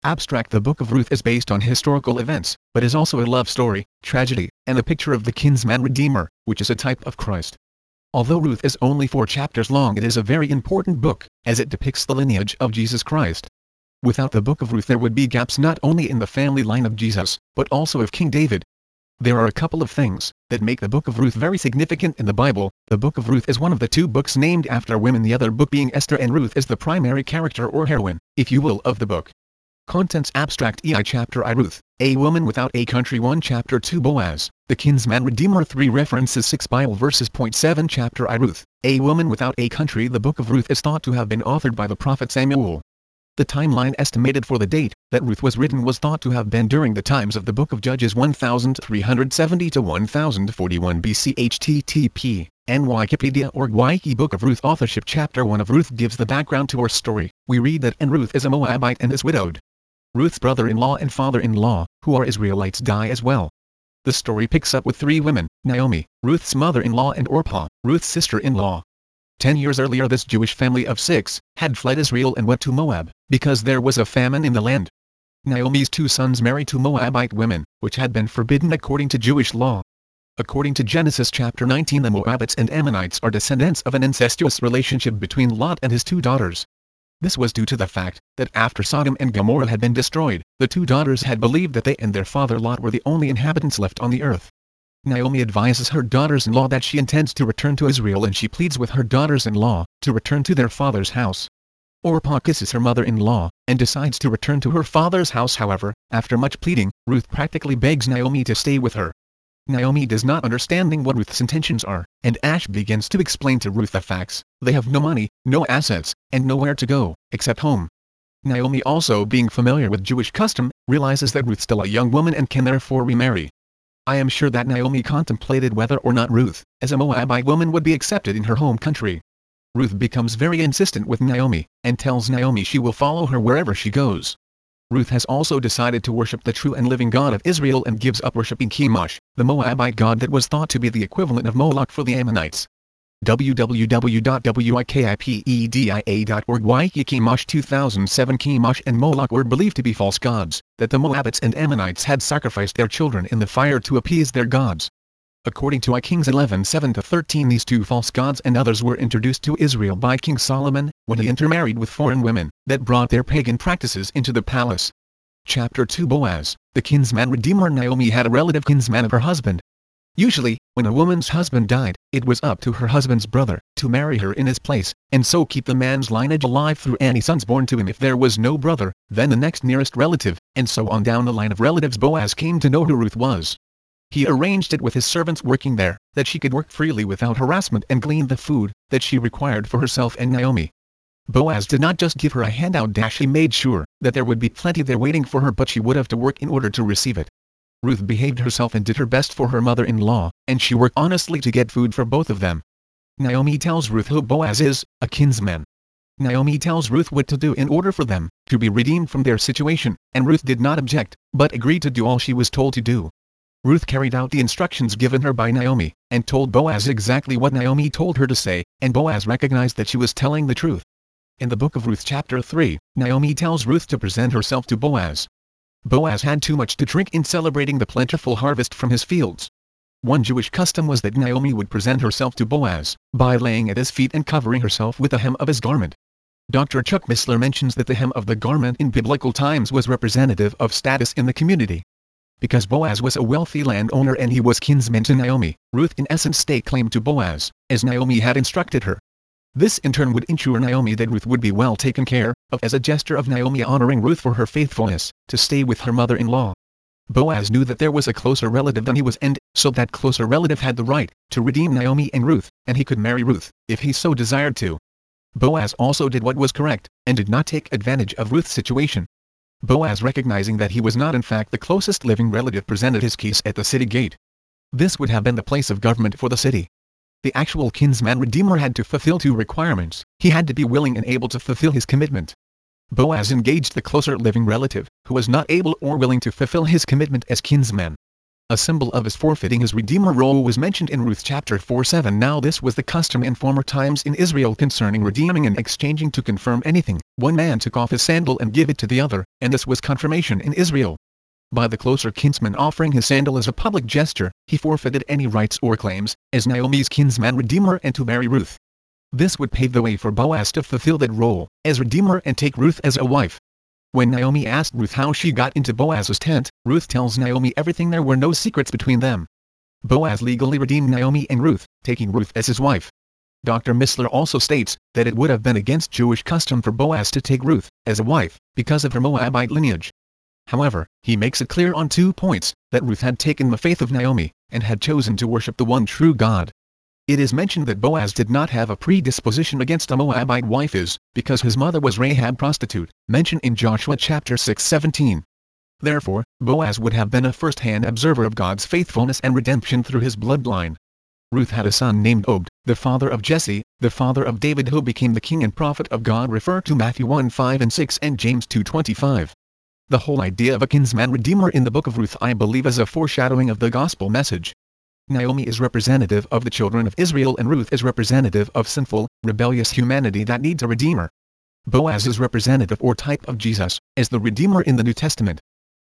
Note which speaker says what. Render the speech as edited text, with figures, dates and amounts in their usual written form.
Speaker 1: Abstract. The Book of Ruth is based on historical events, but is also a love story, tragedy, and a picture of the kinsman redeemer, which is a type of Christ. Although Ruth is only 4 chapters long, it is a very important book, as it depicts the lineage of Jesus Christ. Without the Book of Ruth there would be gaps not only in the family line of Jesus, but also of King David. There are a couple of things that make the Book of Ruth very significant in the Bible. The Book of Ruth is one of the 2 books named after women, the other book being Esther, and Ruth is the primary character or heroine, if you will, of the book. Contents. Abstract. EI Chapter I. Ruth, a woman without a country. 1 Chapter 2. Boaz, the kinsman redeemer. 3 References. 6 Bible verses. 7 Chapter I. Ruth, a woman without a country. The Book of Ruth is thought to have been authored by the prophet Samuel. The timeline estimated for the date that Ruth was written was thought to have been during the times of the Book of Judges 1370 to 1041 BC. http Wikipedia.org. Wiki. Book of Ruth. Authorship. Chapter 1 of Ruth gives the background to her story. We read that Ruth is a Moabite and is widowed. Ruth's brother-in-law and father-in-law, who are Israelites, die as well. The story picks up with 3 women, Naomi, Ruth's mother-in-law, and Orpah, Ruth's sister-in-law. 10 years earlier this Jewish family of 6 had fled Israel and went to Moab, because there was a famine in the land. Naomi's 2 sons married 2 Moabite women, which had been forbidden according to Jewish law. According to Genesis chapter 19, the Moabites and Ammonites are descendants of an incestuous relationship between Lot and his 2 daughters. This was due to the fact that after Sodom and Gomorrah had been destroyed, the 2 daughters had believed that they and their father Lot were the only inhabitants left on the earth. Naomi advises her daughters-in-law that she intends to return to Israel, and she pleads with her daughters-in-law to return to their father's house. Orpah kisses her mother-in-law and decides to return to her father's house. However, after much pleading, Ruth practically begs Naomi to stay with her. Naomi does not understanding what Ruth's intentions are, and Ash begins to explain to Ruth the facts. They have no money, no assets, and nowhere to go, except home. Naomi, also being familiar with Jewish custom, realizes that Ruth's still a young woman and can therefore remarry. I am sure that Naomi contemplated whether or not Ruth, as a Moabite woman, would be accepted in her home country. Ruth becomes very insistent with Naomi, and tells Naomi she will follow her wherever she goes. Ruth has also decided to worship the true and living God of Israel and gives up worshiping Chemosh, the Moabite god that was thought to be the equivalent of Moloch for the Ammonites. www.wikipedia.org. Wiki. Chemosh 2007. Chemosh and Moloch were believed to be false gods, that the Moabites and Ammonites had sacrificed their children in the fire to appease their gods. According to I Kings 11:7-13, these 2 false gods and others were introduced to Israel by King Solomon, when he intermarried with foreign women, that brought their pagan practices into the palace. Chapter 2. Boaz, the kinsman redeemer. Naomi had a relative kinsman of her husband. Usually, when a woman's husband died, it was up to her husband's brother to marry her in his place, and so keep the man's lineage alive through any sons born to him. If there was no brother, then the next nearest relative, and so on down the line of relatives. Boaz came to know who Ruth was. He arranged it with his servants working there, that she could work freely without harassment and glean the food that she required for herself and Naomi. Boaz did not just give her a handout. He made sure that there would be plenty there waiting for her, but she would have to work in order to receive it. Ruth behaved herself and did her best for her mother-in-law, and she worked honestly to get food for both of them. Naomi tells Ruth who Boaz is, a kinsman. Naomi tells Ruth what to do in order for them to be redeemed from their situation, and Ruth did not object, but agreed to do all she was told to do. Ruth carried out the instructions given her by Naomi, and told Boaz exactly what Naomi told her to say, and Boaz recognized that she was telling the truth. In the book of Ruth chapter 3, Naomi tells Ruth to present herself to Boaz. Boaz had too much to drink in celebrating the plentiful harvest from his fields. One Jewish custom was that Naomi would present herself to Boaz by laying at his feet and covering herself with the hem of his garment. Dr. Chuck Missler mentions that the hem of the garment in biblical times was representative of status in the community. Because Boaz was a wealthy landowner and he was kinsman to Naomi, Ruth in essence staked claim to Boaz, as Naomi had instructed her. This in turn would ensure Naomi that Ruth would be well taken care of as a gesture of Naomi honoring Ruth for her faithfulness to stay with her mother-in-law. Boaz knew that there was a closer relative than he was, and so that closer relative had the right to redeem Naomi and Ruth, and he could marry Ruth if he so desired to. Boaz also did what was correct, and did not take advantage of Ruth's situation. Boaz, recognizing that he was not in fact the closest living relative, presented his case at the city gate. This would have been the place of government for the city. The actual kinsman redeemer had to fulfill 2 requirements. He had to be willing and able to fulfill his commitment. Boaz engaged the closer living relative, who was not able or willing to fulfill his commitment as kinsman. A symbol of his forfeiting his redeemer role was mentioned in Ruth chapter 4:7. Now this was the custom in former times in Israel concerning redeeming and exchanging. To confirm anything, one man took off his sandal and gave it to the other, and this was confirmation in Israel. By the closer kinsman offering his sandal as a public gesture, he forfeited any rights or claims, as Naomi's kinsman redeemer and to marry Ruth. This would pave the way for Boaz to fulfill that role, as redeemer and take Ruth as a wife. When Naomi asked Ruth how she got into Boaz's tent, Ruth tells Naomi everything. There were no secrets between them. Boaz legally redeemed Naomi and Ruth, taking Ruth as his wife. Dr. Missler also states that it would have been against Jewish custom for Boaz to take Ruth as a wife, because of her Moabite lineage. However, he makes it clear on 2 points, that Ruth had taken the faith of Naomi, and had chosen to worship the one true God. It is mentioned that Boaz did not have a predisposition against a Moabite wife because his mother was Rahab prostitute, mentioned in Joshua chapter 6:17. Therefore, Boaz would have been a first-hand observer of God's faithfulness and redemption through his bloodline. Ruth had a son named Obed, the father of Jesse, the father of David, who became the king and prophet of God. Refer to Matthew 1:5 and 6 and James 2:25. The whole idea of a kinsman redeemer in the book of Ruth, I believe, is a foreshadowing of the gospel message. Naomi is representative of the children of Israel, and Ruth is representative of sinful, rebellious humanity that needs a redeemer. Boaz is representative or type of Jesus, as the Redeemer in the New Testament.